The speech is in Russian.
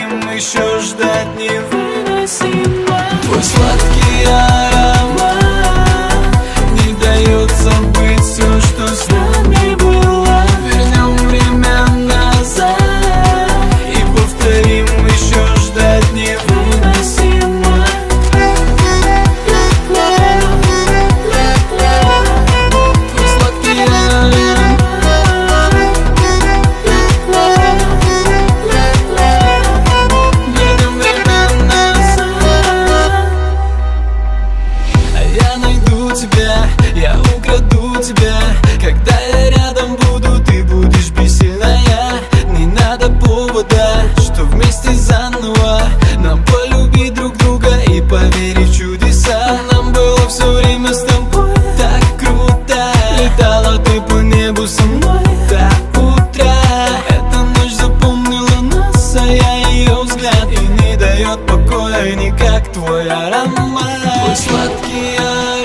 повторим, еще ждать невыносимо. Твой сладкий аромат не дает забыть все, что с нами было. Вернем время назад и повторим, еще ждать невыносимо. Твой сладкий аромат. Вернем время назад. Я найду тебя, я украду тебя. Когда я рядом буду, ты будешь бессильная. Не надо повода, что вместе заново нам полюбить друг друга и поверить в чудеса. Нам было все время с тобой так круто. Летала ты по небу со мной до утра. Эта ночь запомнила нас, а я ее взгляд, и не дает покоя никак твой аромат. Твой сладкий аромат